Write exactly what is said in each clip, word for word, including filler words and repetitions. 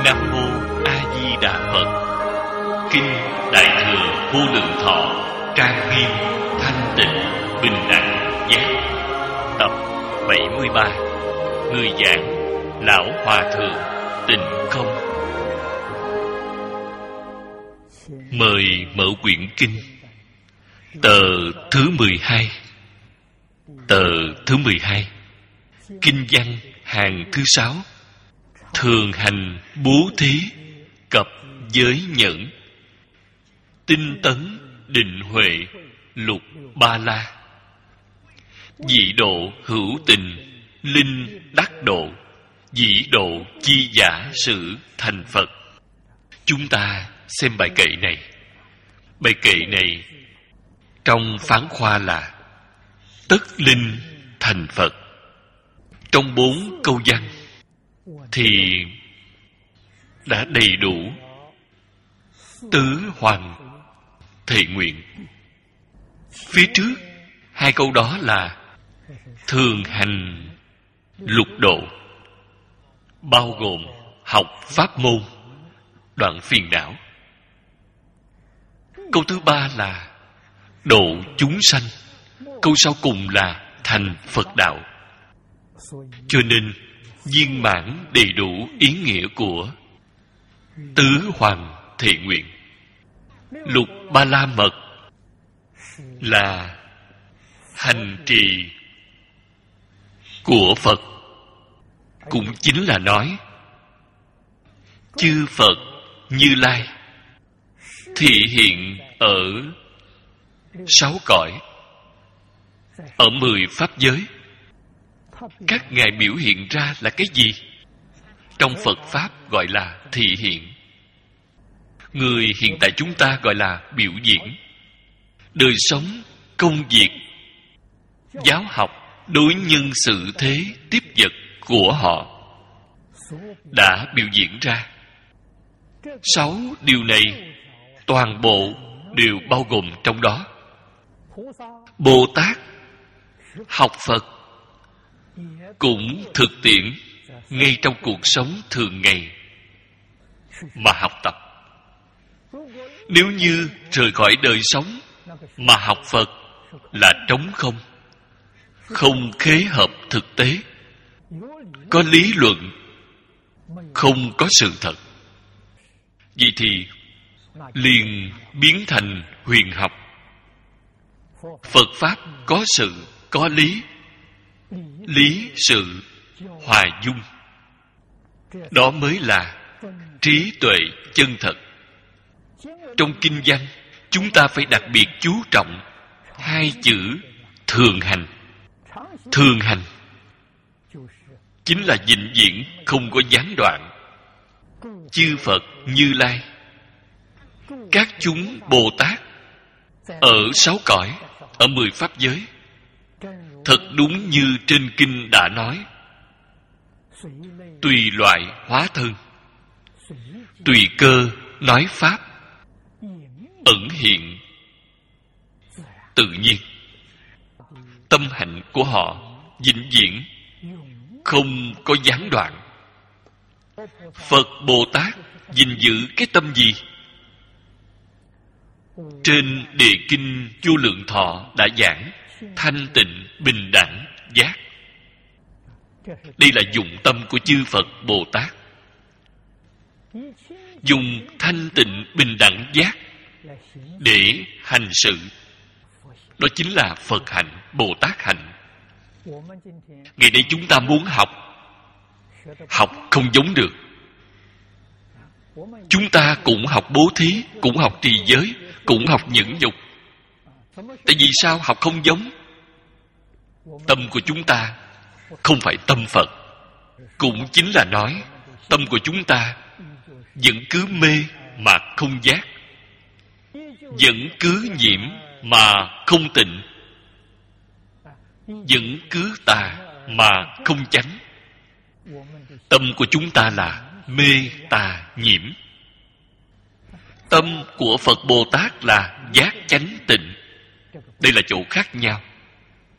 Nam Mô A Di Đà Phật. Kinh Đại Thừa Vô Lượng Thọ, trang nghiêm thanh tịnh bình đẳng giác, tập bảy mươi ba. Người giảng Lão Hòa Thượng Tịnh Không. Mời mở quyển kinh. Tờ thứ mười hai. Tờ thứ mười hai. Kinh văn hàng thứ sáu. Thường hành bố thí cập giới nhẫn, tinh tấn định huệ lục ba la. Dị độ hữu tình linh đắc độ, dị độ chi giả sử thành Phật. Chúng ta xem bài kệ này. Bài kệ này trong phán khoa là tất linh thành Phật. Trong bốn câu văn thì đã đầy đủ tứ hoằng thệ nguyện. Phía trước hai câu đó là thường hành lục độ, bao gồm học pháp môn, đoạn phiền não. Câu thứ ba là độ chúng sanh. Câu sau cùng là thành Phật đạo. Cho nên viên mãn đầy đủ ý nghĩa của tứ hoằng thệ nguyện. Lục ba la mật là hành trì của Phật, cũng chính là nói chư Phật Như Lai thị hiện ở sáu cõi, ở mười pháp giới. Các ngài biểu hiện ra là cái gì? Trong Phật Pháp gọi là thị hiện. Người hiện tại chúng ta gọi là biểu diễn. Đời sống, công việc, giáo học, đối nhân xử thế, tiếp vật của họ đã biểu diễn ra. Sáu điều này toàn bộ đều bao gồm trong đó. Bồ Tát học Phật cũng thực tiễn ngay trong cuộc sống thường ngày mà học tập. Nếu như rời khỏi đời sống mà học Phật là trống không, không khế hợp thực tế, có lý luận, không có sự thật. Vậy thì liền biến thành huyền học. Phật Pháp có sự, có lý, lý sự hòa dung. Đó mới là trí tuệ chân thật. Trong kinh văn, chúng ta phải đặc biệt chú trọng hai chữ thường hành. Thường hành chính là vĩnh viễn không có gián đoạn. Chư Phật Như Lai, các chúng Bồ Tát ở sáu cõi, ở mười pháp giới, thật đúng như trên kinh đã nói, tùy loại hóa thân, tùy cơ nói pháp, ẩn hiện tự nhiên. Tâm hạnh của họ vĩnh viễn không có gián đoạn. Phật Bồ Tát gìn giữ cái tâm gì? Trên Đề Kinh Vô Lượng Thọ đã giảng thanh tịnh bình đẳng giác. Đây là dụng tâm của chư Phật Bồ Tát. Dùng thanh tịnh bình đẳng giác để hành sự. Đó chính là Phật hạnh, Bồ Tát hạnh. Ngày nay chúng ta muốn học, học không giống được. Chúng ta cũng học bố thí, cũng học trì giới, cũng học nhẫn nhục. Tại vì sao học không giống? Tâm của chúng ta không phải tâm Phật. Cũng chính là nói tâm của chúng ta vẫn cứ mê mà không giác, vẫn cứ nhiễm mà không tịnh, vẫn cứ tà mà không chánh. Tâm của chúng ta là mê tà nhiễm. Tâm của Phật Bồ Tát là giác chánh tịnh. Đây là chỗ khác nhau.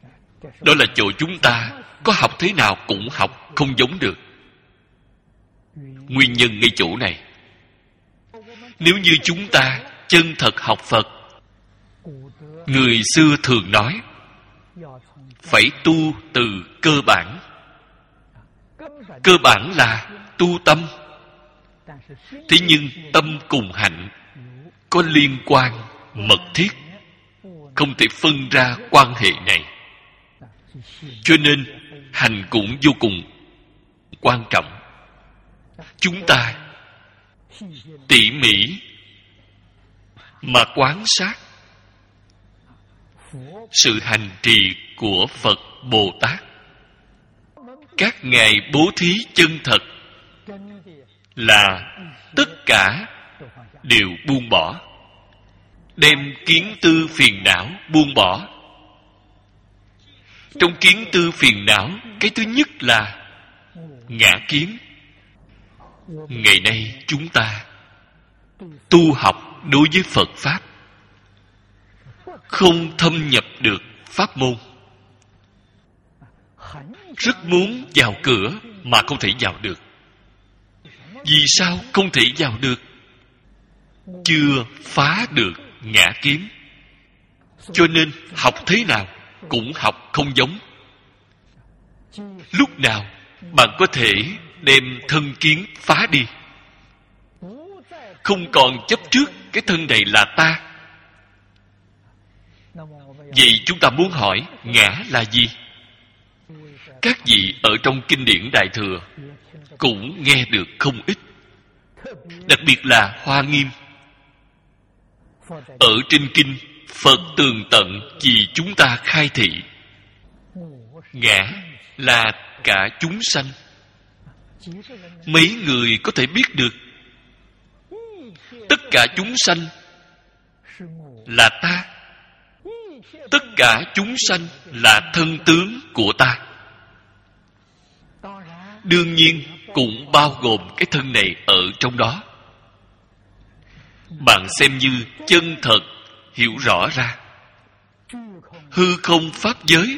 Đó là chỗ chúng ta có học thế nào cũng học không giống được. Nguyên nhân ngay chỗ này. Nếu như chúng ta chân thật học Phật, người xưa thường nói phải tu từ cơ bản. Cơ bản là tu tâm. Thế nhưng tâm cùng hạnh có liên quan mật thiết, không thể phân ra quan hệ này. Cho nên hành cũng vô cùng quan trọng. Chúng ta tỉ mỉ mà quan sát sự hành trì của Phật Bồ Tát. Các ngài bố thí chân thật là tất cả đều buông bỏ, đem kiến tư phiền não buông bỏ. Trong kiến tư phiền não, cái thứ nhất là ngã kiến. Ngày nay chúng ta tu học đối với Phật Pháp không thâm nhập được pháp môn, rất muốn vào cửa mà không thể vào được. Vì sao không thể vào được? Chưa phá được ngã kiến. Cho nên học thế nào cũng học không giống. Lúc nào bạn có thể đem thân kiến phá đi, không còn chấp trước cái thân này là ta. Vậy chúng ta muốn hỏi ngã là gì? Các vị ở trong kinh điển Đại Thừa cũng nghe được không ít. Đặc biệt là Hoa Nghiêm. Ở trên kinh, Phật tường tận vì chúng ta khai thị. Ngã là cả chúng sanh. Mấy người có thể biết được tất cả chúng sanh là ta, tất cả chúng sanh là thân tướng của ta. Đương nhiên cũng bao gồm cái thân này ở trong đó. Bạn xem như chân thật hiểu rõ ra, hư không pháp giới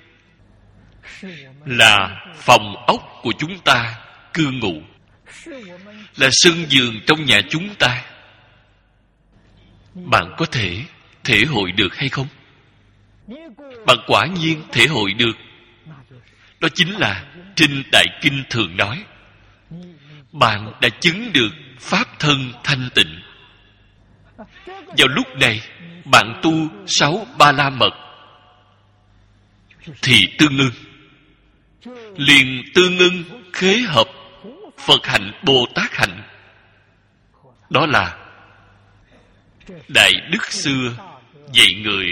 là phòng ốc của chúng ta cư ngụ, là sân vườn trong nhà chúng ta. Bạn có thể thể hội được hay không? Bạn quả nhiên thể hội được. Đó chính là trên Đại Kinh thường nói, bạn đã chứng được pháp thân thanh tịnh. Vào lúc này bạn tu sáu ba la mật thì tương ưng, liền tương ưng khế hợp Phật hạnh Bồ Tát hạnh. Đó là Đại Đức xưa dạy người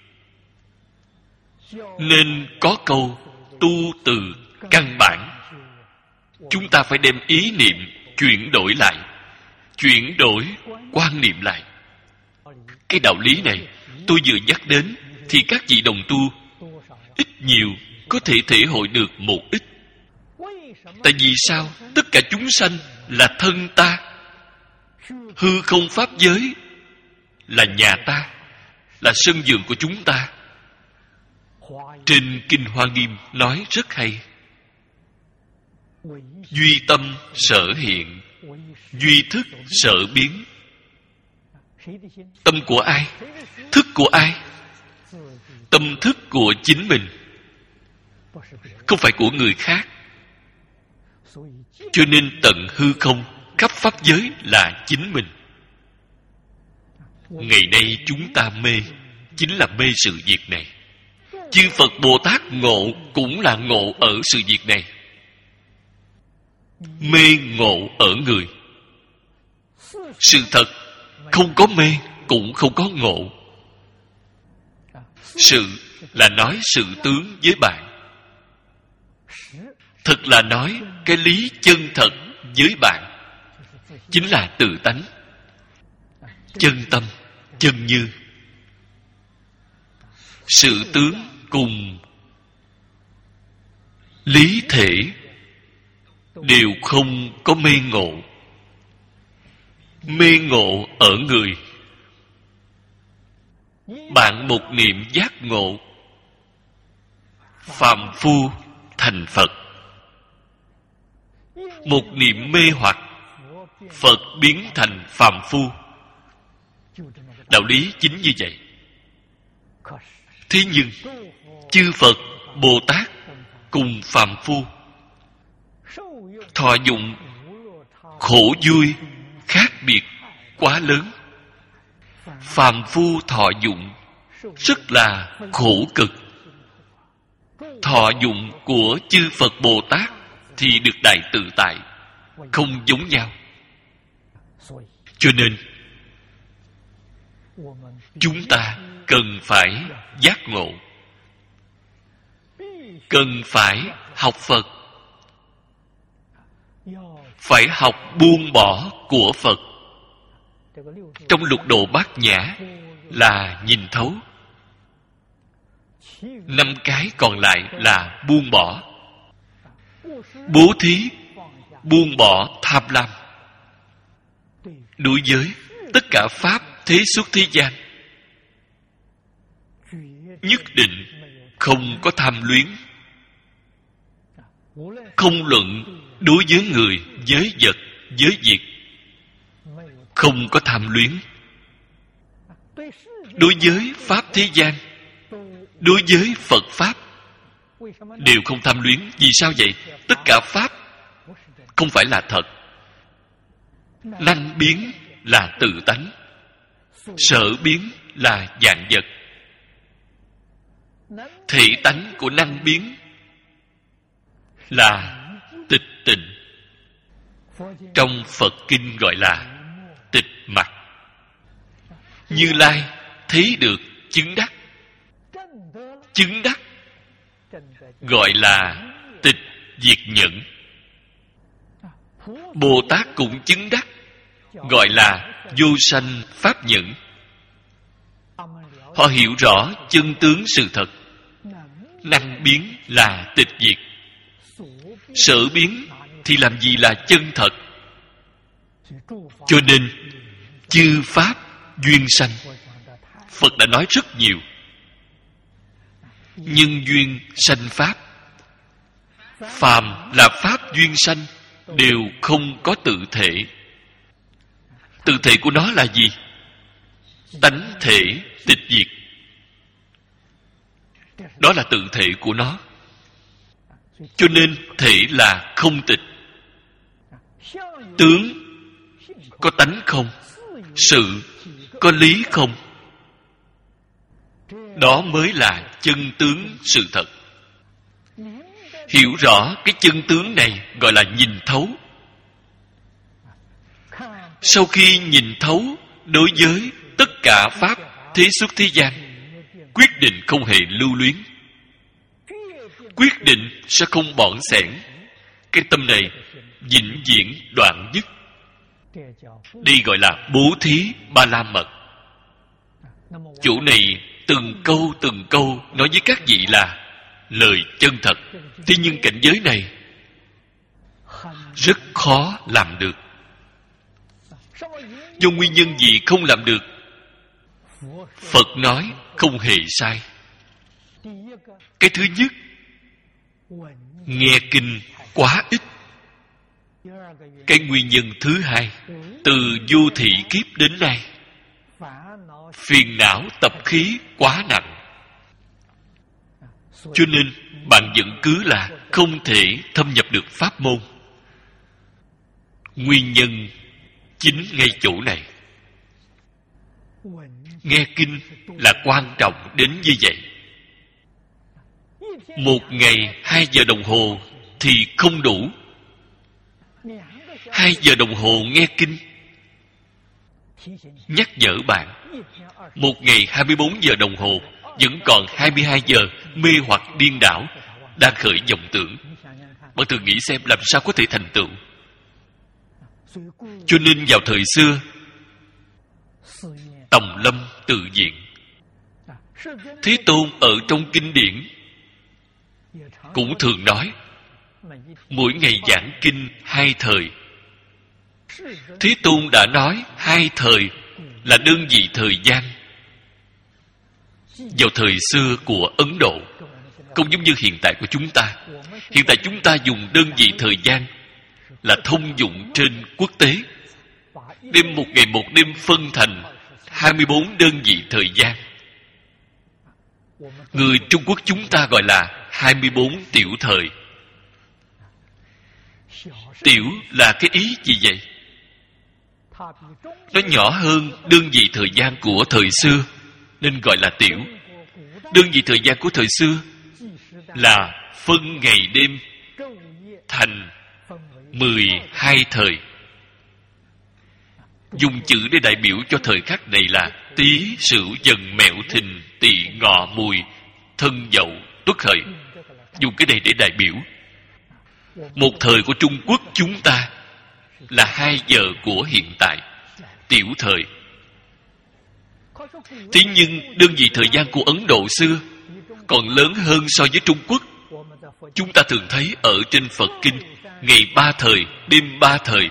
nên có câu tu từ căn bản. Chúng ta phải đem ý niệm chuyển đổi lại, chuyển đổi quan niệm lại. Cái đạo lý này tôi vừa nhắc đến thì các vị đồng tu ít nhiều có thể thể hội được một ít. Tại vì sao? Tất cả chúng sanh là thân ta, hư không pháp giới là nhà ta, là sân vườn của chúng ta. Trên Kinh Hoa Nghiêm nói rất hay: duy tâm sở hiện, duy thức sở biến. Tâm của ai? Thức của ai? Tâm thức của chính mình, không phải của người khác. Cho nên tận hư không, khắp pháp giới là chính mình. Ngày nay chúng ta mê, chính là mê sự việc này. Chư Phật Bồ Tát ngộ cũng là ngộ ở sự việc này. Mê ngộ ở người. Sự thật không có mê cũng không có ngộ. Sự là nói sự tướng với bạn, thật là nói cái lý chân thật với bạn, chính là tự tánh, chân tâm, chân như. Sự tướng cùng lý thể đều không có mê ngộ. Mê ngộ ở người. Bạn một niệm giác ngộ, phàm phu thành Phật. Một niệm mê hoặc, Phật biến thành phàm phu. Đạo lý chính như vậy. Thế nhưng chư Phật, Bồ Tát cùng phàm phu thọ dụng khổ vui khác biệt quá lớn. Phàm phu thọ dụng rất là khổ cực. Thọ dụng của chư Phật Bồ Tát thì được đại tự tại, không giống nhau. Cho nên chúng ta cần phải giác ngộ, cần phải học Phật, phải học buông bỏ của Phật. Trong lục độ bát nhã là nhìn thấu, năm cái còn lại là buông bỏ. Bố thí, buông bỏ tham lam. Đối với tất cả pháp thế xuất thế gian, nhất định không có tham luyến. Không luận đối với người, với vật, với việc, không có tham luyến. Đối với pháp thế gian, đối với Phật pháp, đều không tham luyến. Vì sao vậy? Tất cả pháp không phải là thật. Năng biến là tự tánh, sở biến là vạn vật. Thể tánh của năng biến là tịch tịnh. Trong Phật kinh gọi là tịch mặc. Như Lai thấy được chứng đắc. Chứng đắc gọi là tịch diệt nhẫn. Bồ Tát cũng chứng đắc, gọi là vô sanh pháp nhẫn. Họ hiểu rõ chân tướng sự thật. Năng biến là tịch diệt, sở biến thì làm gì là chân thật. Cho nên chư pháp duyên sanh, Phật đã nói rất nhiều. Nhân duyên sanh pháp. Phàm là pháp duyên sanh, đều không có tự thể. Tự thể của nó là gì? Tánh thể tịch diệt. Đó là tự thể của nó. Cho nên thể là không tịch. Tướng có tánh không, sự có lý không. Đó mới là chân tướng sự thật. Hiểu rõ cái chân tướng này gọi là nhìn thấu. Sau khi nhìn thấu đối với tất cả pháp thế xuất thế gian, quyết định không hề lưu luyến, quyết định sẽ không bỏng sẻn. Cái tâm này vĩnh viễn đoạn dứt. Đây gọi là bố thí ba la mật. Chỗ này từng câu từng câu nói với các vị là lời chân thật. Thế nhưng cảnh giới này rất khó làm được. Do nguyên nhân gì không làm được? Phật nói không hề sai. Cái thứ nhất, nghe kinh quá ít. Cái nguyên nhân thứ hai, từ vô thị kiếp đến nay, phiền não tập khí quá nặng. Cho nên bạn vẫn cứ là không thể thâm nhập được pháp môn. Nguyên nhân chính ngay chỗ này. Nghe kinh là quan trọng đến như vậy. Một ngày hai giờ đồng hồ thì không đủ. Hai giờ đồng hồ nghe kinh nhắc nhở bạn. Một ngày hai mươi bốn giờ đồng hồ, vẫn còn hai mươi hai giờ mê hoặc điên đảo, đang khởi vọng tưởng. Bạn thử nghĩ xem làm sao có thể thành tựu. Cho nên vào thời xưa, Tòng Lâm tự diện, Thế Tôn ở trong kinh điển cũng thường nói, mỗi ngày giảng kinh hai thời. Thế Tôn đã nói hai thời là đơn vị thời gian. Vào thời xưa của Ấn Độ, không giống như hiện tại của chúng ta. Hiện tại chúng ta dùng đơn vị thời gian là thông dụng trên quốc tế. Đem một ngày một đêm phân thành hai mươi bốn đơn vị thời gian. Người Trung Quốc chúng ta gọi là hai mươi bốn tiểu thời. Tiểu là cái ý gì vậy? Nó nhỏ hơn đơn vị thời gian của thời xưa, nên gọi là tiểu. Đơn vị thời gian của thời xưa là phân ngày đêm thành mười hai thời. Dùng chữ để đại biểu cho thời khắc này là Tý, Sửu, Dần, Mẹo, Thìn, Tỵ, Ngọ, Mùi, Thân, Dậu, Tuất, Hợi. Dùng cái này để đại biểu. Một thời của Trung Quốc chúng ta là hai giờ của hiện tại, tiểu thời. Thế nhưng đơn vị thời gian của Ấn Độ xưa còn lớn hơn so với Trung Quốc. Chúng ta thường thấy ở trên Phật Kinh, ngày ba thời, đêm ba thời.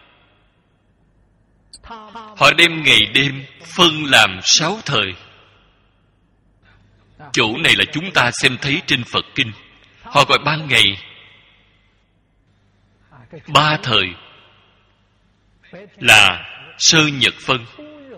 Họ đem ngày đêm phân làm sáu thời. Chỗ này là chúng ta xem thấy trên Phật Kinh. Họ gọi ban ngày ba thời là sơ nhật phân,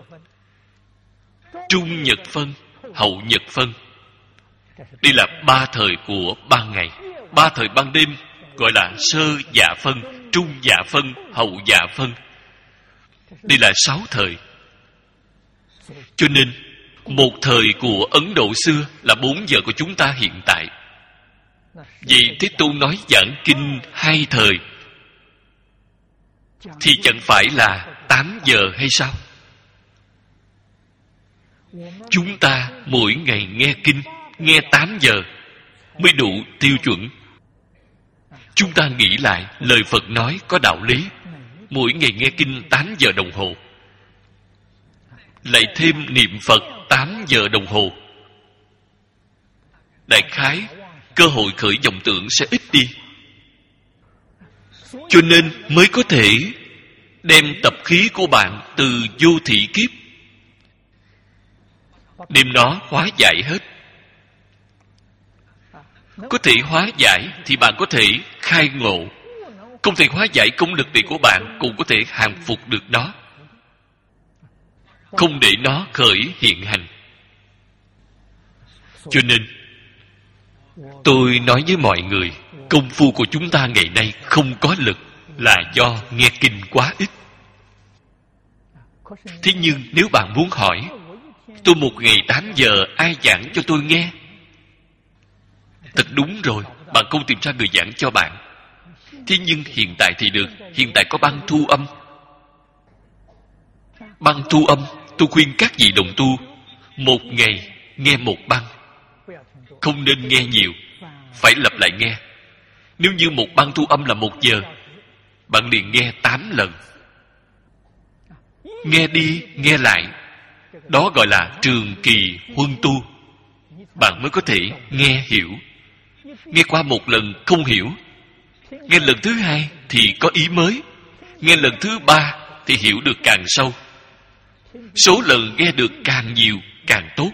trung nhật phân, hậu nhật phân. Đây là ba thời của ban ngày. Ba thời ban đêm gọi là sơ dạ phân, trung dạ phân, hậu dạ phân. Đây là sáu thời. Cho nên một thời của Ấn Độ xưa là bốn giờ của chúng ta hiện tại. Vậy Thế Tôn nói giảng kinh hai thời thì chẳng phải là tám giờ hay sao? Chúng ta mỗi ngày nghe kinh, nghe tám giờ mới đủ tiêu chuẩn. Chúng ta nghĩ lại, lời Phật nói có đạo lý. Mỗi ngày nghe kinh tám giờ đồng hồ, lại thêm niệm Phật tám giờ đồng hồ, đại khái cơ hội khởi vọng tưởng sẽ ít đi. Cho nên mới có thể đem tập khí của bạn từ vô thị kiếp, đem nó hóa giải hết. Có thể hóa giải thì bạn có thể khai ngộ. Không thể hóa giải công lực này của bạn, cũng có thể hàng phục được nó, không để nó khởi hiện hành. Cho nên tôi nói với mọi người, công phu của chúng ta ngày nay không có lực là do nghe kinh quá ít. Thế nhưng nếu bạn muốn hỏi, tôi một ngày tám giờ ai giảng cho tôi nghe? Thật đúng rồi, bạn không tìm ra người giảng cho bạn. Thế nhưng hiện tại thì được. Hiện tại có băng thu âm. Băng thu âm, tôi khuyên các vị đồng tu một ngày nghe một băng, không nên nghe nhiều, phải lặp lại nghe. Nếu như một băng thu âm là một giờ, bạn liền nghe tám lần. Nghe đi nghe lại, đó gọi là trường kỳ huân tu. Bạn mới có thể nghe hiểu. Nghe qua một lần không hiểu, nghe lần thứ hai thì có ý mới, nghe lần thứ ba thì hiểu được càng sâu. Số lần nghe được càng nhiều càng tốt.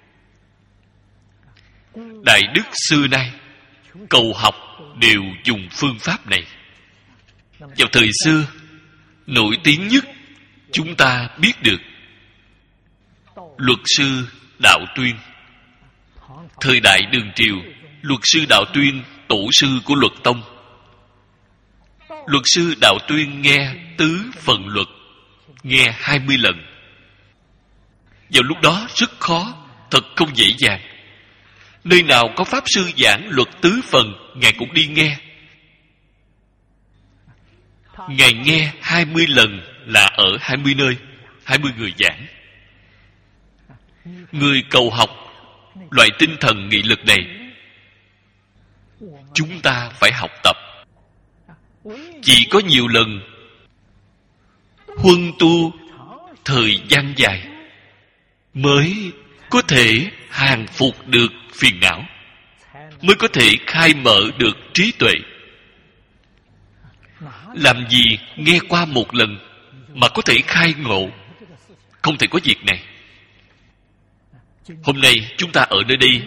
Đại đức xưa nay cầu học đều dùng phương pháp này. Vào thời xưa, nổi tiếng nhất chúng ta biết được luật sư Đạo Tuyên. Thời đại Đường Triều, luật sư Đạo Tuyên tổ sư của luật tông. Luật sư Đạo Tuyên nghe tứ phần luật, nghe hai mươi lần. Vào lúc đó rất khó, thật không dễ dàng. Nơi nào có pháp sư giảng luật tứ phần, Ngài cũng đi nghe. Ngài nghe hai mươi lần là ở hai mươi nơi, hai mươi người giảng. Người cầu học loại tinh thần nghị lực này, chúng ta phải học tập. Chỉ có nhiều lần huân tu thời gian dài mới có thể hàng phục được phiền não, mới có thể khai mở được trí tuệ. Làm gì nghe qua một lần mà có thể khai ngộ? Không thể có việc này. Hôm nay chúng ta ở nơi đây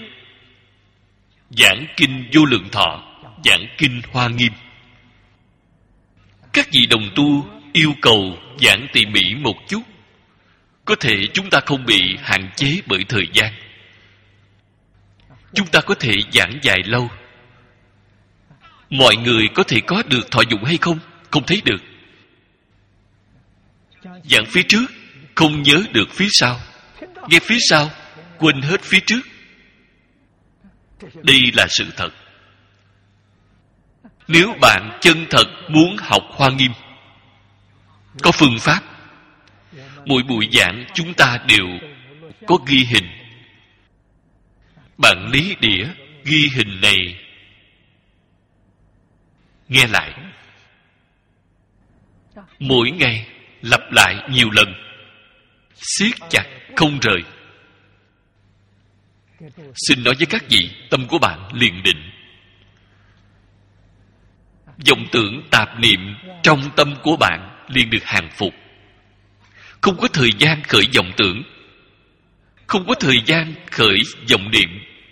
giảng kinh Vô Lượng Thọ, giảng kinh Hoa Nghiêm. Các vị đồng tu yêu cầu giảng tỉ mỉ một chút, có thể chúng ta không bị hạn chế bởi thời gian. Chúng ta có thể giảng dài lâu. Mọi người có thể có được thọ dụng hay không? Không thấy được. Giảng phía trước không nhớ được phía sau, nghe phía sau quên hết phía trước. Đây là sự thật. Nếu bạn chân thật muốn học Hoa Nghiêm, có phương pháp. Mỗi buổi giảng chúng ta đều có ghi hình. Bạn lấy đĩa ghi hình này, nghe lại. Mỗi ngày lặp lại nhiều lần, siết chặt không rời. Xin nói với các vị, tâm của bạn liền định. Vọng tưởng tạp niệm trong tâm của bạn liền được hàng phục. Không có thời gian khởi vọng tưởng, không có thời gian khởi vọng niệm.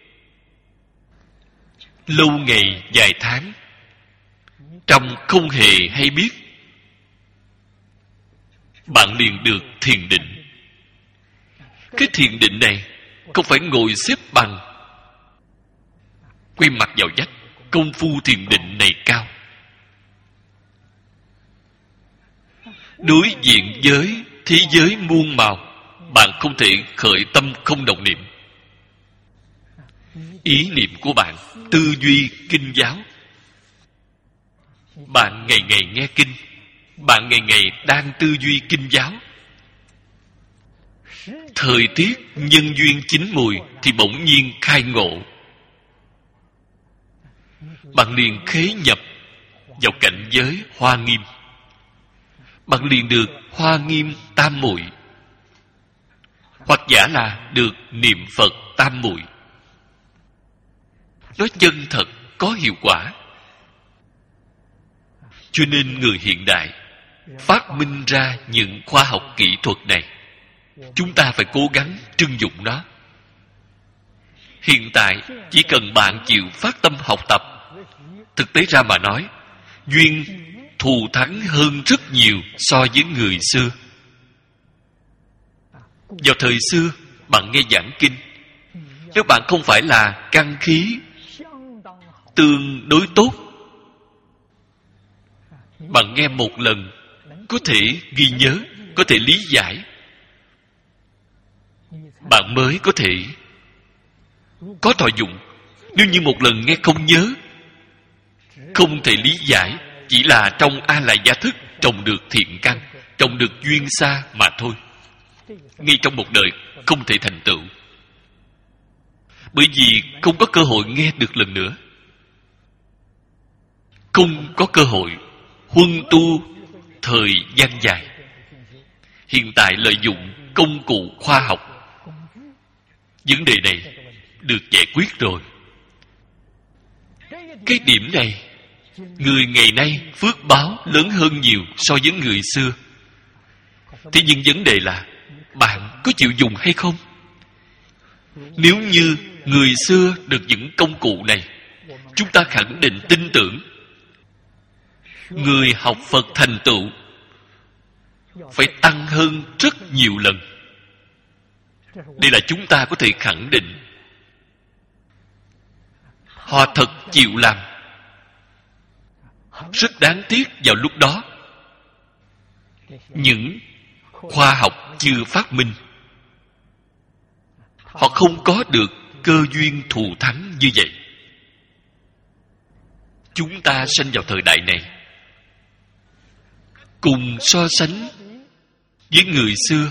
Lâu ngày dài tháng, trong không hề hay biết, bạn liền được thiền định. Cái thiền định này không phải ngồi xếp bằng, quay mặt vào vách. Công phu thiền định này cao. Đối diện với thế giới muôn màu, bạn không thể khởi tâm không động niệm. Ý niệm của bạn tư duy kinh giáo. Bạn ngày ngày nghe kinh, bạn ngày ngày đang tư duy kinh giáo. Thời tiết nhân duyên chín mùi thì bỗng nhiên khai ngộ. Bạn liền khế nhập vào cảnh giới Hoa Nghiêm. Bạn liền được Hoa Nghiêm tam muội, hoặc giả là được niệm Phật tam muội. Nó chân thật có hiệu quả. Cho nên người hiện đại phát minh ra những khoa học kỹ thuật này, chúng ta phải cố gắng trưng dụng nó. Hiện tại chỉ cần bạn chịu phát tâm học tập, thực tế ra mà nói, duyên thù thắng hơn rất nhiều so với người xưa. Vào thời xưa, bạn nghe giảng kinh, nếu bạn không phải là căn khí tương đối tốt, bạn nghe một lần có thể ghi nhớ, có thể lý giải, bạn mới có thể có thọ dụng. Nếu như một lần nghe không nhớ, không thể lý giải, chỉ là trong A Lại Gia thức trồng được thiện căn, trồng được duyên xa mà thôi, ngay trong một đời không thể thành tựu, bởi vì không có cơ hội nghe được lần nữa. Không có cơ hội huân tu thời gian dài. Hiện tại lợi dụng công cụ khoa học, vấn đề này được giải quyết rồi. Cái điểm này, người ngày nay phước báo lớn hơn nhiều so với người xưa. Thế nhưng vấn đề là bạn có chịu dùng hay không? Nếu như người xưa được những công cụ này, chúng ta khẳng định tin tưởng người học Phật thành tựu phải tăng hơn rất nhiều lần. Đây là chúng ta có thể khẳng định. Họ thật chịu làm. Rất đáng tiếc vào lúc đó, những khoa học chưa phát minh, họ không có được cơ duyên thù thắng như vậy. Chúng ta sinh vào thời đại này, cùng so sánh với người xưa,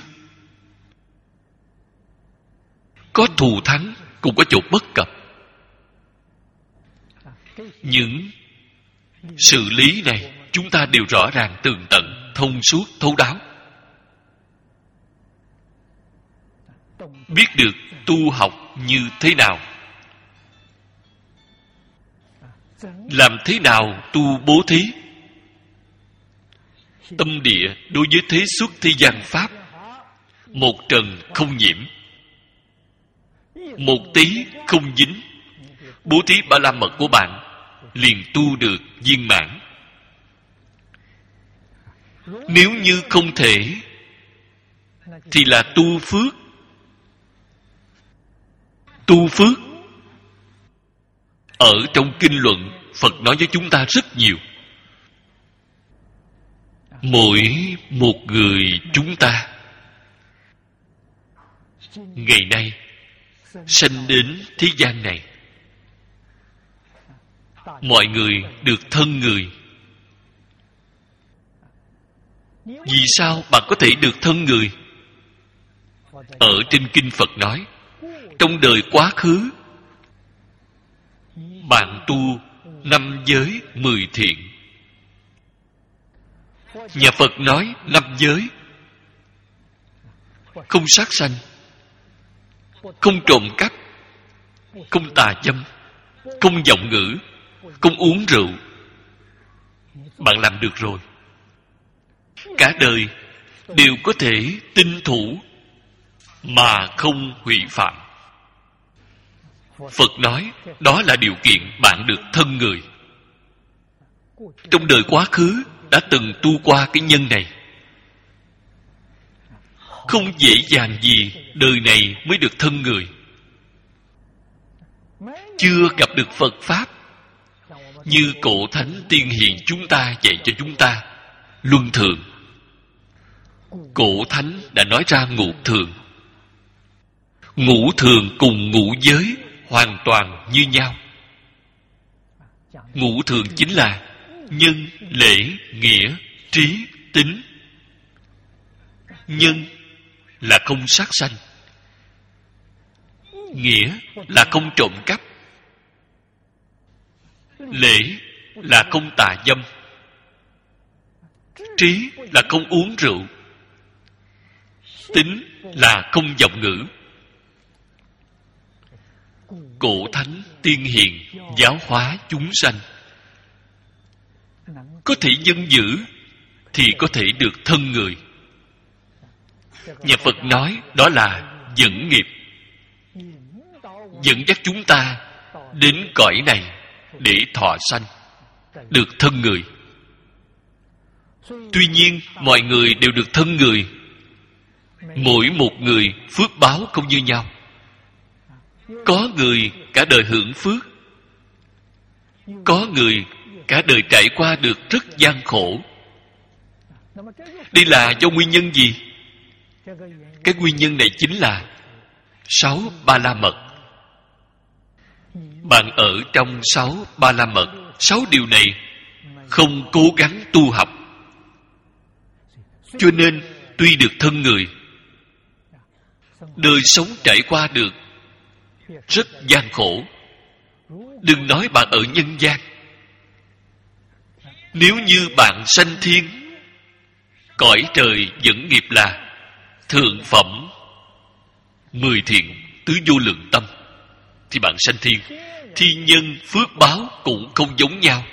có thù thắng cũng có chỗ bất cập. Những xử lý này chúng ta đều rõ ràng tường tận, thông suốt, thấu đáo. Biết được tu học như thế nào, làm thế nào tu bố thí. Tâm địa đối với thế xuất thế gian pháp, một trần không nhiễm, một tí không dính. Bố thí ba la mật của bạn liền tu được viên mãn. Nếu như không thể thì là tu phước. Tu phước ở trong kinh luận Phật nói với chúng ta rất nhiều. Mỗi một người chúng ta ngày nay sanh đến thế gian này, mọi người được thân người. Vì sao bạn có thể được thân người? Ở trên kinh Phật nói, trong đời quá khứ bạn tu năm giới mười thiện. Nhà Phật nói năm giới: không sát sanh, không trộm cắp, không tà dâm, không vọng ngữ, không uống rượu. Bạn làm được rồi. Cả đời đều có thể tuân thủ mà không hủy phạm. Phật nói đó là điều kiện bạn được thân người. Trong đời quá khứ đã từng tu qua cái nhân này, không dễ dàng gì đời này mới được thân người. Chưa gặp được Phật Pháp như cổ thánh tiên hiền chúng ta dạy cho chúng ta luân thường. Cổ thánh đã nói ra ngũ thường. Ngũ thường cùng ngũ giới hoàn toàn như nhau. Ngũ thường chính là nhân, lễ, nghĩa, trí, tính. Nhân là không sát sanh, nghĩa là không trộm cắp, lễ là không tà dâm, trí là không uống rượu, tính là không vọng ngữ. Cổ thánh tiên hiền giáo hóa chúng sanh, có thể dân giữ thì có thể được thân người. Nhà Phật nói đó là dẫn nghiệp, dẫn dắt chúng ta đến cõi này để thọ sanh, được thân người. Tuy nhiên mọi người đều được thân người, mỗi một người phước báo không như nhau. Có người cả đời hưởng phước, có người cả đời trải qua được rất gian khổ. Đây là do nguyên nhân gì? Cái nguyên nhân này chính là sáu ba la mật. Bạn ở trong sáu ba la mật, sáu điều này không cố gắng tu học, cho nên tuy được thân người, đời sống trải qua được rất gian khổ. Đừng nói bạn ở nhân gian, nếu như bạn sanh thiên, cõi trời dẫn nghiệp là thượng phẩm mười thiện tứ vô lượng tâm, thì bạn sanh thiên, thiên nhân phước báo cũng không giống nhau.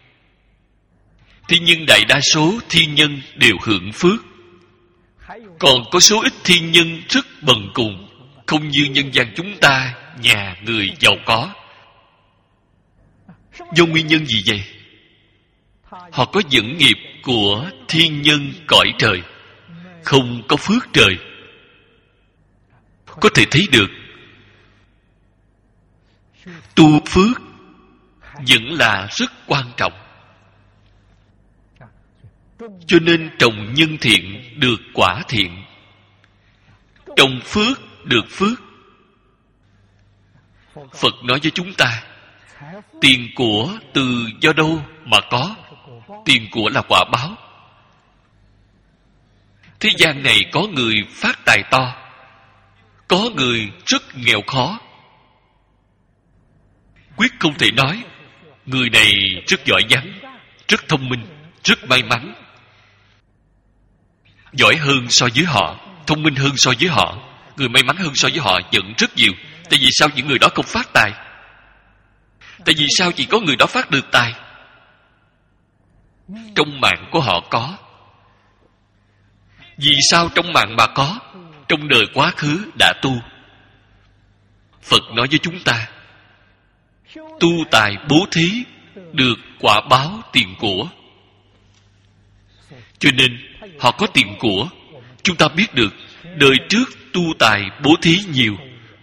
Thiên nhân đại đa số thiên nhân đều hưởng phước, còn có số ít thiên nhân rất bần cùng, không như nhân gian chúng ta nhà người giàu có. Do nguyên nhân gì vậy? Họ có dẫn nghiệp của thiên nhân cõi trời, không có phước trời. Có thể thấy được tu phước vẫn là rất quan trọng. Cho nên trồng nhân thiện được quả thiện, trồng phước được phước. Phật nói với chúng ta, tiền của từ do đâu mà có? Tiền của là quả báo. Thế gian này có người phát tài to, có người rất nghèo khó. Quyết không thể nói người này rất giỏi giang, rất thông minh, rất may mắn. Giỏi hơn so với họ, thông minh hơn so với họ, người may mắn hơn so với họ vẫn rất nhiều. Tại vì sao những người đó không phát tài? Tại vì sao chỉ có người đó phát được tài? Trong mạng của họ có. Vì sao trong mạng mà có? Trong đời quá khứ đã tu. Phật nói với chúng ta, tu tài bố thí được quả báo tiền của. Cho nên họ có tiền của. Chúng ta biết được đời trước tu tài bố thí nhiều,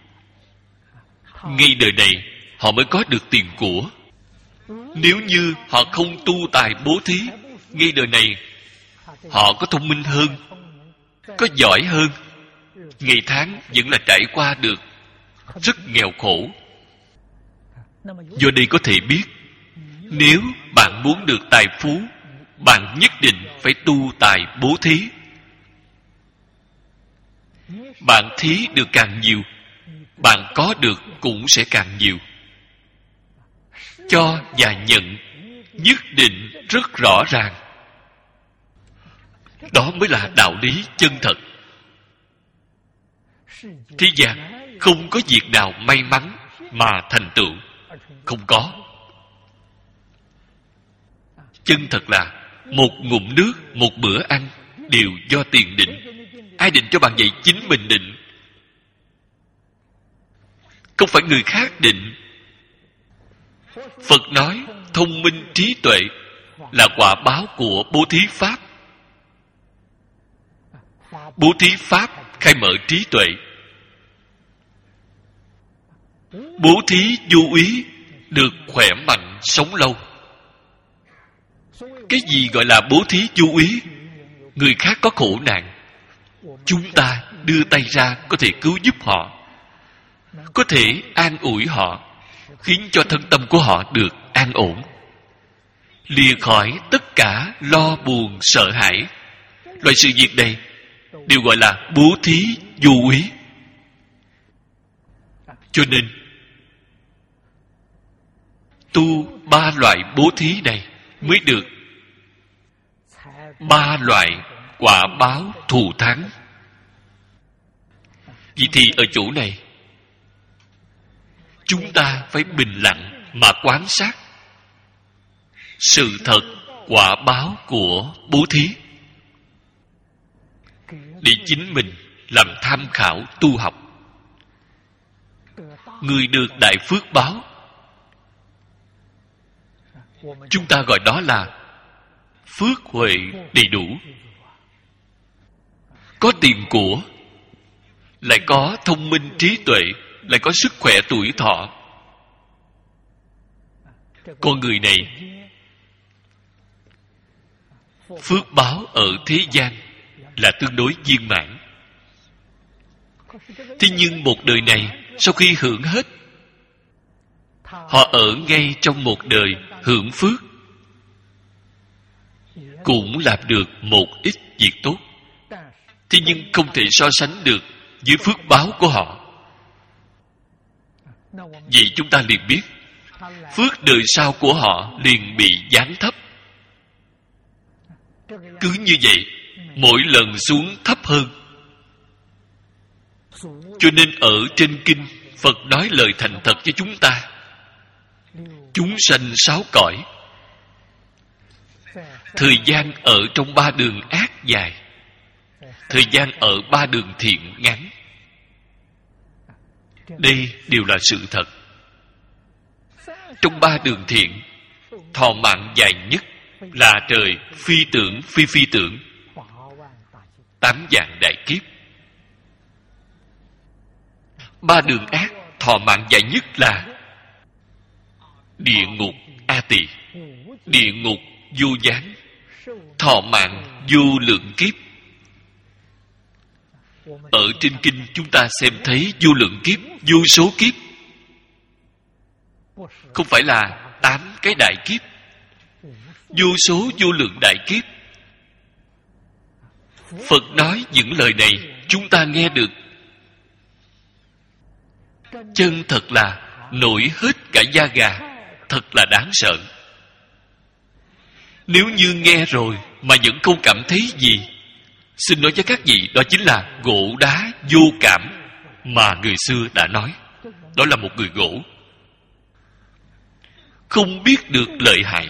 ngay đời này họ mới có được tiền của. Nếu như họ không tu tài bố thí, ngay đời này họ có thông minh hơn, có giỏi hơn, ngày tháng vẫn là trải qua được rất nghèo khổ. Do đây có thể biết, nếu bạn muốn được tài phú, bạn nhất định phải tu tài bố thí. Bạn thí được càng nhiều, bạn có được cũng sẽ càng nhiều. Cho và nhận nhất định rất rõ ràng. Đó mới là đạo lý chân thật. Thế gian không có việc nào may mắn mà thành tựu. Không có. Chân thật là một ngụm nước, một bữa ăn đều do tiền định. Ai định cho bạn vậy? Chính mình định. Không phải người khác định. Phật nói thông minh trí tuệ là quả báo của bố thí pháp. Bố thí pháp khai mở trí tuệ. Bố thí vô úy được khỏe mạnh sống lâu. Cái gì gọi là bố thí vô úy? Người khác có khổ nạn, chúng ta đưa tay ra có thể cứu giúp họ, có thể an ủi họ, khiến cho thân tâm của họ được an ổn, lìa khỏi tất cả lo buồn sợ hãi. Loại sự việc này đều gọi là bố thí vô úy. Cho nên tu ba loại bố thí này mới được ba loại quả báo thù thắng. Vậy thì ở chỗ này chúng ta phải bình lặng mà quan sát sự thật quả báo của bố thí, để chính mình làm tham khảo tu học. Người được đại phước báo, chúng ta gọi đó là phước huệ đầy đủ. Có tiền của, lại có thông minh trí tuệ, lại có sức khỏe tuổi thọ. Con người này phước báo ở thế gian là tương đối viên mãn. Thế nhưng một đời này, sau khi hưởng hết, họ ở ngay trong một đời hưởng phước, cũng làm được một ít việc tốt. Thế nhưng không thể so sánh được với phước báo của họ. Vậy chúng ta liền biết phước đời sau của họ liền bị giáng thấp. Cứ như vậy, mỗi lần xuống thấp hơn. Cho nên ở trên kinh, Phật nói lời thành thật cho chúng ta. Chúng sanh sáu cõi, thời gian ở trong ba đường ác dài, thời gian ở ba đường thiện ngắn. Đây đều là sự thật. Trong ba đường thiện, thọ mạng dài nhất là trời phi tưởng phi phi tưởng, tám vạn đại kiếp. Ba đường ác, thọ mạng dài nhất là địa ngục A Tỳ, địa ngục vô gián, thọ mạng vô lượng kiếp. Ở trên kinh chúng ta xem thấy vô lượng kiếp, vô số kiếp. Không phải là tám cái đại kiếp, vô số vô lượng đại kiếp. Phật nói những lời này chúng ta nghe được, chân thật là nổi hết cả da gà, thật là đáng sợ. Nếu như nghe rồi mà vẫn không cảm thấy gì, xin nói cho các vị, đó chính là gỗ đá vô cảm mà người xưa đã nói. Đó là một người gỗ, không biết được lợi hại.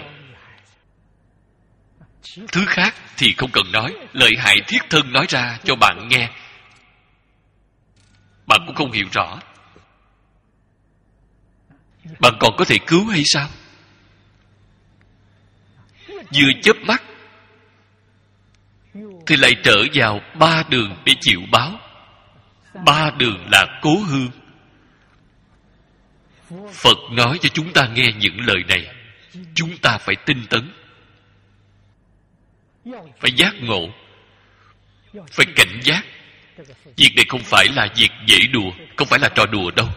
Thứ khác thì không cần nói, lợi hại thiết thân nói ra cho bạn nghe, bạn cũng không hiểu rõ. Bạn còn có thể cứu hay sao? Vừa chớp mắt thì lại trở vào ba đường để chịu báo. Ba đường là cố hương. Phật nói cho chúng ta nghe những lời này, chúng ta phải tinh tấn, phải giác ngộ, phải cảnh giác. Việc này không phải là việc dễ đùa, không phải là trò đùa đâu.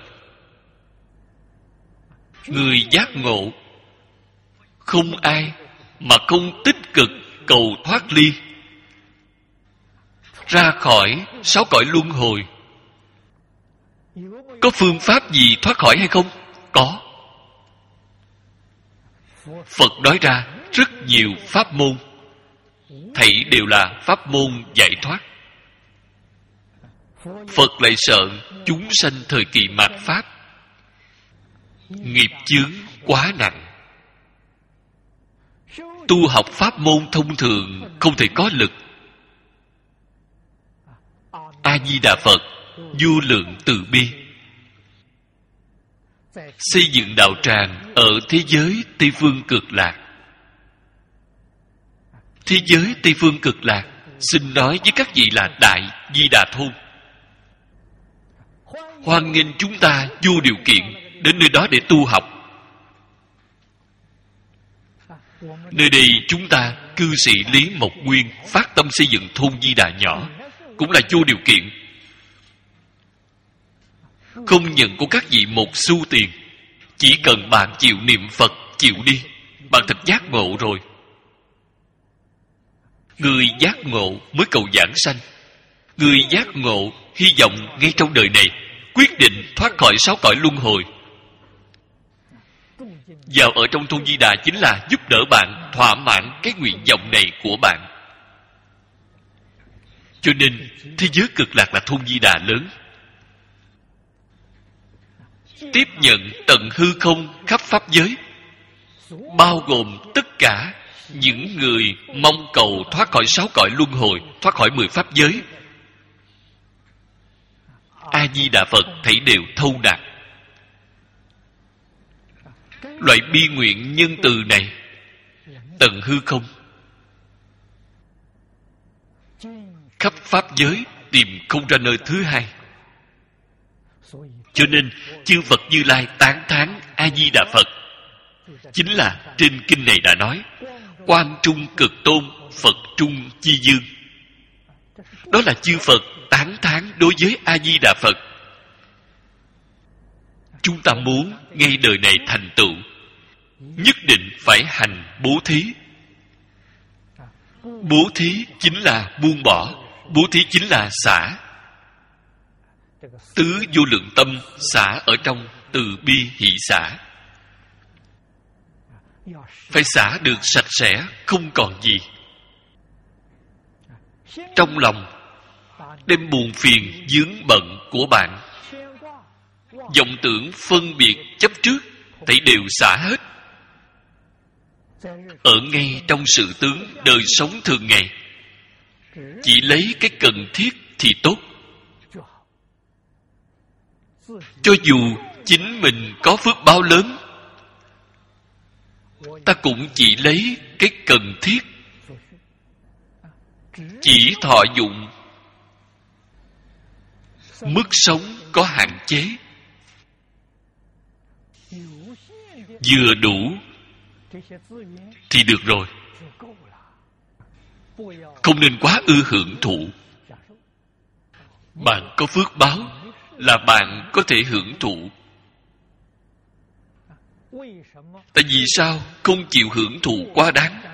Người giác ngộ, không ai mà không tích cực cầu thoát ly, ra khỏi sáu cõi luân hồi. Có phương pháp gì thoát khỏi hay không? Có. Phật nói ra rất nhiều pháp môn, thảy đều là pháp môn giải thoát. Phật lại sợ chúng sanh thời kỳ mạt Pháp nghiệp chướng quá nặng, tu học pháp môn thông thường không thể có lực. A Di Đà Phật vô lượng từ bi xây dựng đạo tràng ở thế giới Tây Phương Cực Lạc. Thế giới Tây Phương Cực Lạc, xin nói với các vị là Đại Di Đà Thôn. Hoan nghênh chúng ta vô điều kiện đến nơi đó để tu học. Nơi đây chúng ta cư sĩ Lý Mộc Nguyên phát tâm xây dựng thôn Di Đà nhỏ, cũng là vô điều kiện, không nhận của các vị một xu tiền. Chỉ cần bạn chịu niệm Phật, chịu đi, bạn thật giác ngộ rồi. Người giác ngộ mới cầu giảng sanh. Người giác ngộ hy vọng ngay trong đời này quyết định thoát khỏi sáu cõi luân hồi. Vào ở trong thôn Di Đà chính là giúp đỡ bạn thỏa mãn cái nguyện vọng này của bạn. Cho nên thế giới Cực Lạc là thôn Di Đà lớn, tiếp nhận tận hư không khắp pháp giới, bao gồm tất cả những người mong cầu thoát khỏi sáu cõi luân hồi, thoát khỏi mười pháp giới. A Di Đà Phật thảy đều thâu nạp. Loại bi nguyện nhân từ này tận hư không, khắp pháp giới tìm không ra nơi thứ hai. Cho nên chư Phật Như Lai tán thán A Di Đà Phật, chính là trên kinh này đã nói Quang Trung Cực Tôn, Phật Trung Chi Dương. Đó là chư Phật tán thán đối với A Di Đà Phật. Chúng ta muốn ngay đời này thành tựu, nhất định phải hành bố thí. Bố thí chính là buông bỏ, bố thí chính là xả. Tứ vô lượng tâm xả ở trong từ bi hỷ xả. Phải xả được sạch sẽ, không còn gì. Trong lòng đem buồn phiền vướng bận của bạn, vọng tưởng phân biệt chấp trước, thấy đều xả hết. Ở ngay trong sự tướng đời sống thường ngày, chỉ lấy cái cần thiết thì tốt. Cho dù chính mình có phước báo lớn, ta cũng chỉ lấy cái cần thiết, chỉ thọ dụng. Mức sống có hạn chế, vừa đủ thì được rồi. Không nên quá ư hưởng thụ. Bạn có phước báo là bạn có thể hưởng thụ. Tại vì sao không chịu hưởng thụ quá đáng?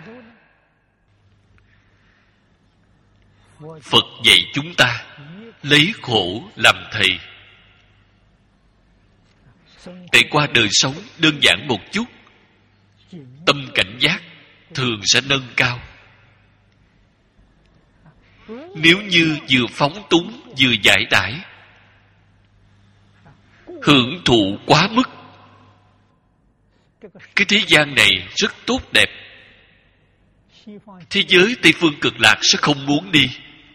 Phật dạy chúng ta lấy khổ làm thầy. Để qua đời sống đơn giản một chút, tâm cảnh giác thường sẽ nâng cao. Nếu như vừa phóng túng vừa giải đãi, hưởng thụ quá mức, cái thế gian này rất tốt đẹp, thế giới Tây Phương Cực Lạc sẽ không muốn đi.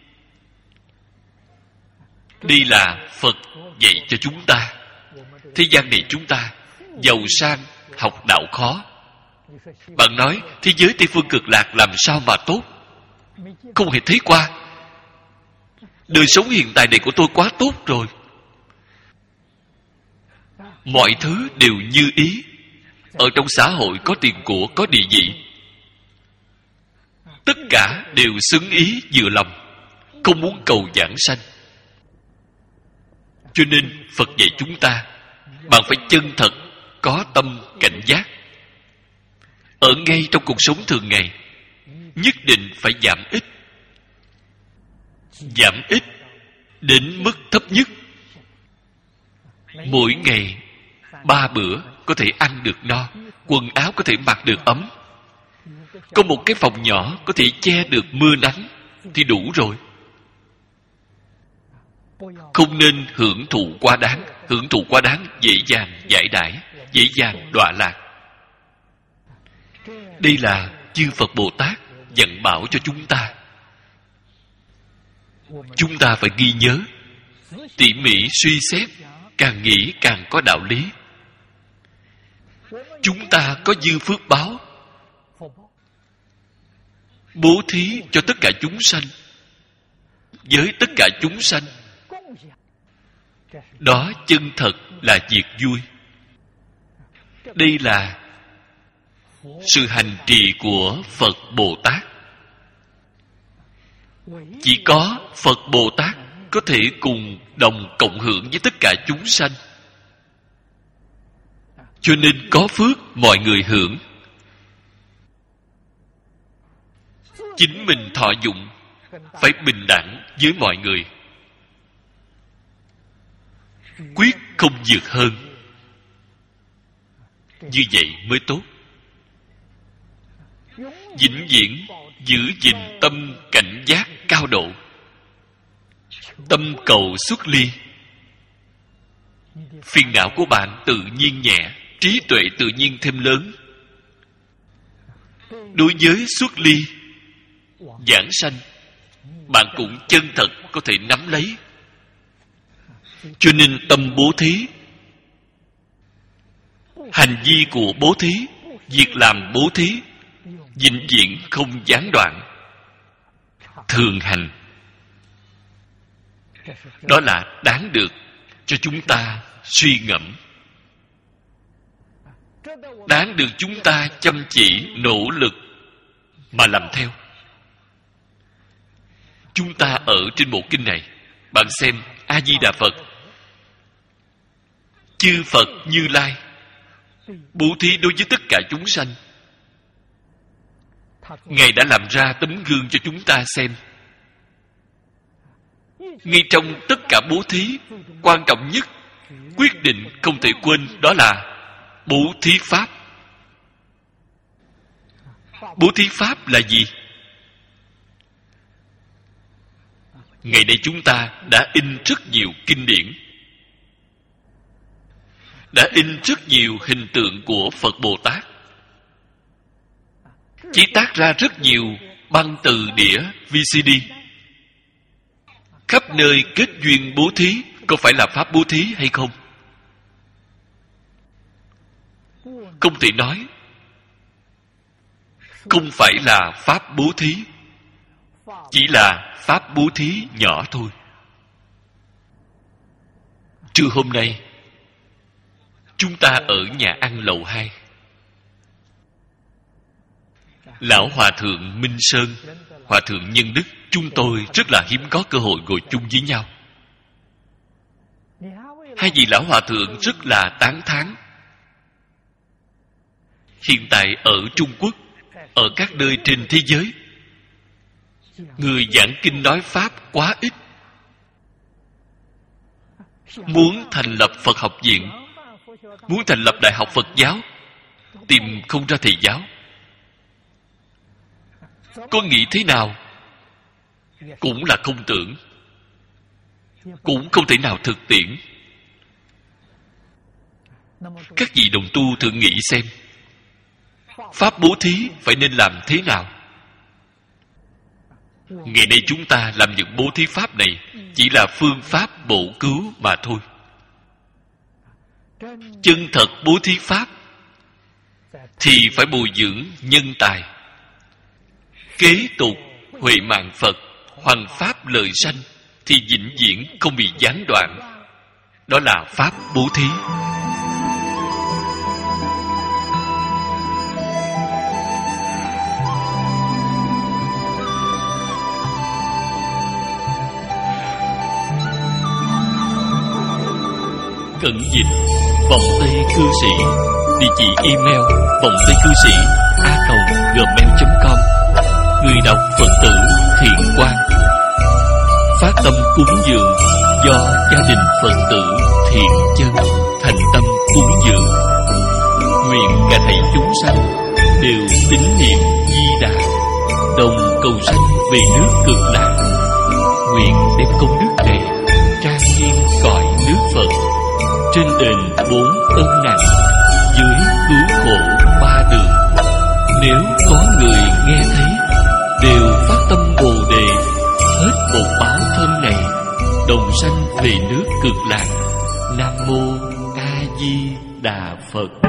Đây là Phật dạy cho chúng ta. Thế gian này chúng ta giàu sang học đạo khó. Bạn nói thế giới Tây Phương Cực Lạc làm sao mà tốt? không hề thấy qua. Đời sống hiện tại này của tôi quá tốt rồi, mọi thứ đều như ý. Ở trong xã hội có tiền của, có địa vị, tất cả đều xứng ý vừa lòng, không muốn cầu giảng sanh. Cho nên Phật dạy chúng ta, bạn phải chân thật có tâm cảnh giác. Ở ngay trong cuộc sống thường ngày, nhất định phải giảm ít. Giảm ít đến mức thấp nhất. Mỗi ngày ba bữa có thể ăn được no, quần áo có thể mặc được ấm, có một cái phòng nhỏ có thể che được mưa nắng thì đủ rồi. Không nên hưởng thụ quá đáng. Hưởng thụ quá đáng dễ dàng giải đãi, dễ dàng đọa lạc. Đây là chư Phật Bồ Tát dặn bảo cho chúng ta. Chúng ta phải ghi nhớ, tỉ mỉ suy xét, càng nghĩ càng có đạo lý. Chúng ta có dư phước báo, bố thí cho tất cả chúng sanh, với tất cả chúng sanh. Đó chân thật là việc vui. Đây là sự hành trì của Phật Bồ Tát. Chỉ có Phật Bồ Tát có thể cùng đồng cộng hưởng với tất cả chúng sanh. Cho nên có phước mọi người hưởng, chính mình thọ dụng phải bình đẳng với mọi người, quyết không vượt hơn. Như vậy mới tốt. Vĩnh viễn giữ gìn tâm cảnh giác cao độ, tâm cầu xuất ly. Phiền não của bạn tự nhiên nhẹ, trí tuệ tự nhiên thêm lớn. Đối với xuất ly, giảng sanh, bạn cũng chân thật có thể nắm lấy. Cho nên tâm bố thí, hành vi của bố thí, việc làm bố thí, vĩnh viễn không gián đoạn, thường hành. Đó là đáng được cho chúng ta suy ngẫm, đáng được chúng ta chăm chỉ nỗ lực mà làm theo. Chúng ta ở trên bộ kinh này, bạn xem A Di Đà Phật, chư Phật Như Lai bố thí đối với tất cả chúng sanh. Ngài đã làm ra tấm gương cho chúng ta xem. Ngay trong tất cả bố thí, quan trọng nhất, quyết định không thể quên, đó là bố thí pháp. Bố thí pháp là gì? Ngày nay chúng ta đã in rất nhiều kinh điển, đã in rất nhiều hình tượng của Phật Bồ Tát, chế tác ra rất nhiều băng từ đĩa vê xê đê, khắp nơi kết duyên bố thí. Có phải là pháp bố thí hay không? Không thể nói không phải là pháp bố thí, chỉ là pháp bố thí nhỏ thôi. Trưa hôm nay chúng ta ở nhà ăn lầu hai, Lão Hòa Thượng Minh Sơn, Hòa Thượng Nhân Đức, chúng tôi rất là hiếm có cơ hội ngồi chung với nhau. Hai vị Lão Hòa Thượng rất là tán thán. Hiện tại ở Trung Quốc, ở các nơi trên thế giới, người giảng kinh nói Pháp quá ít. Muốn thành lập Phật học viện, muốn thành lập đại học Phật giáo, tìm không ra thầy giáo. Có nghĩ thế nào cũng là không tưởng, cũng không thể nào thực tiễn. Các vị đồng tu thử nghĩ xem, pháp bố thí phải nên làm thế nào? Ngày nay chúng ta làm những bố thí pháp này chỉ là phương pháp bổ cứu mà thôi. Chân thật bố thí pháp thì phải bồi dưỡng nhân tài, kế tục huệ mạng Phật, hoằng pháp lợi sanh, thì vĩnh viễn không bị gián đoạn. Đó là pháp bố thí. Cẩn dịch vọng tây cư sĩ. Địa chỉ email vọng tây cư sĩ a còng gmail chấm com. Người đọc Phật tử Thiện Quang. Phát tâm cúng dường do gia đình Phật tử Thiện Chân thành tâm cúng dường. Nguyện cả thảy chúng sanh đều tín niệm Di Đà, đồng cầu sanh về nước Cực Lạc. Nguyện đem công đức này trang nghiêm cõi nước Phật, trên đền bốn ân nặng, dưới cứu khổ ba đường. Nếu có người nghe thấy đều phát tâm Bồ Đề, hết bột báo thân này, đồng sanh về nước Cực Lạc. Nam mô A Di Đà Phật.